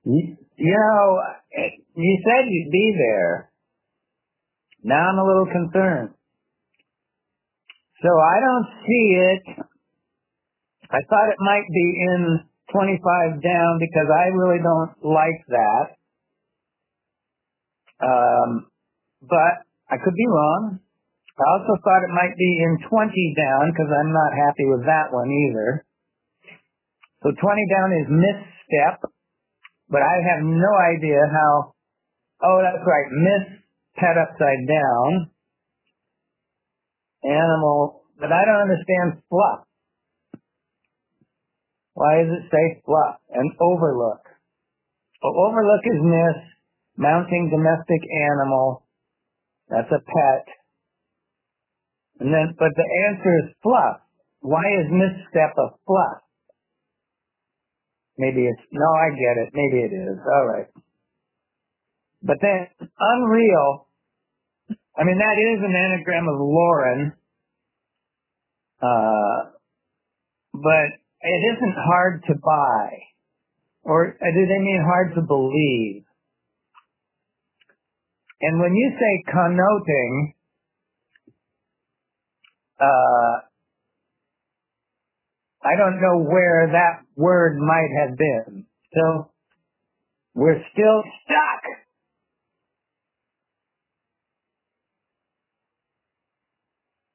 You said you'd be there. Now I'm a little concerned. So I don't see it. I thought it might be in 25 down because I really don't like that. But I could be wrong. I also thought it might be in 20 down because I'm not happy with that one either. So 20 down is misstep, but I have no idea how. Oh, that's right. Miss pet upside down. Animal, but I don't understand fluff. Why does it say fluff? And overlook. Well, overlook is miss. Mounting domestic animal. That's a pet. And then, but the answer is fluff. Why is misstep a fluff? Maybe it's, no, I get it. Maybe it is. All right. But then, unreal, I mean, that is an anagram of Lauren, but it isn't hard to buy. Or do they mean hard to believe? And when you say connoting, I don't know where that word might have been. So we're still stuck.